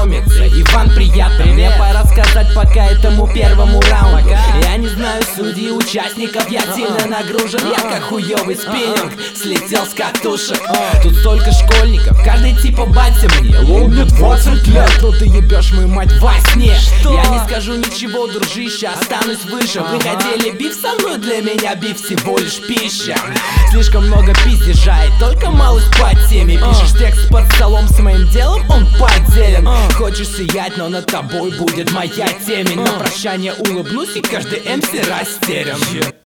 знакомиться. Иван, приятно, мне пора сказать пока этому первому раунду. Я не знаю судей, участников, я сильно нагружен. Я как хуёвый спиннинг, слетел с катушек. Тут столько школьников, каждый типа батя мне. Лол, мне 20 лет, но ты ебешь мою мать во сне. Я не скажу ничего, дружище, останусь выше. Вы хотели биф со мной, для меня биф всего лишь пища. Слишком много пиздежа и только малость по теме. Пишешь текст под столом, с моим делом он поделен. Хочешь сиять, но над тобой будет моя темень. На прощание улыбнусь, и каждый МС растерян.